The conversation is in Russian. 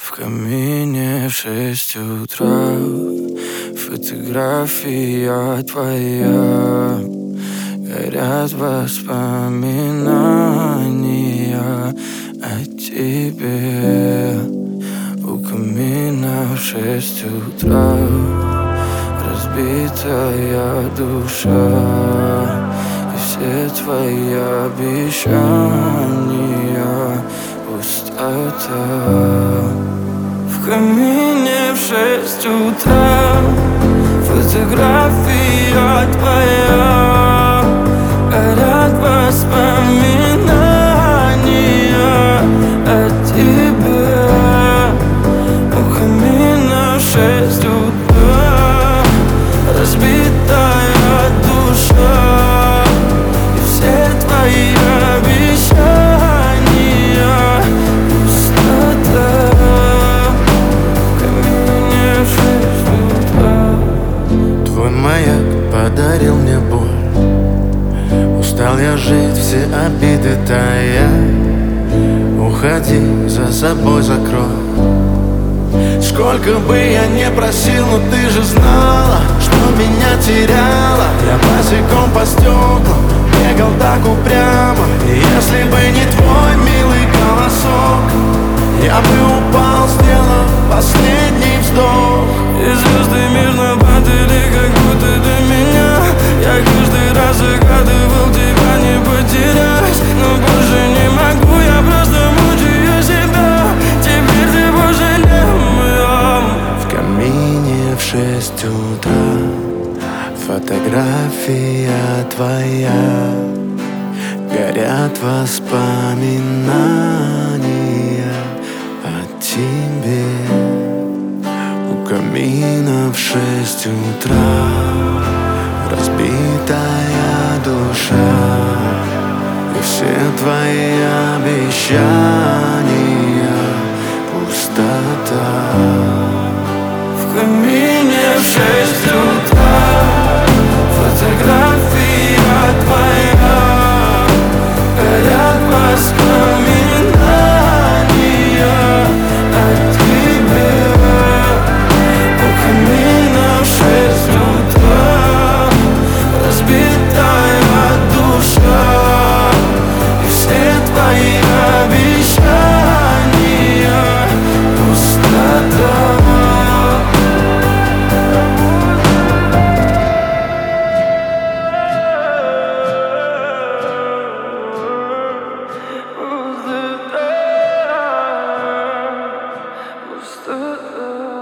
В камине в 6 утра фотография твоя. Горят воспоминания о тебе. У камина в 6 утра разбитая душа. И все твои обещания пустота. В камине в 6 утра фотография твоя. Горят воспоминания о тебе. У камина в 6 утра разбитая душа. И все твои обещания пустота. В камине в 6 утра. Твой маяк подарил мне боль. Устал я жить, все обиды тая. Уходи, за собой закрой. Сколько бы я не просил, но ты же знала, что меня теряла. Я босиком по стеклам бегал так упрямо. И если бы не твой милый голосок, я бы упал, сделав последний вздох. И звезды мирно падали, как будто до меня. Я каждый раз загадывал тебя не потерять, но больше не могу, я просто мучаю себя. Теперь ты пожалей моем. В камине в 6 утра фотография твоя. Горят воспоминания о тебе. У камина в 6 утра разбитая душа. И все твои обещания пустота. В камине в 6 утра фотография твоя. Горят воспоминания о тебе. У камина в 6 утра разбитая душа. И все твои обещания пустота. Пустота.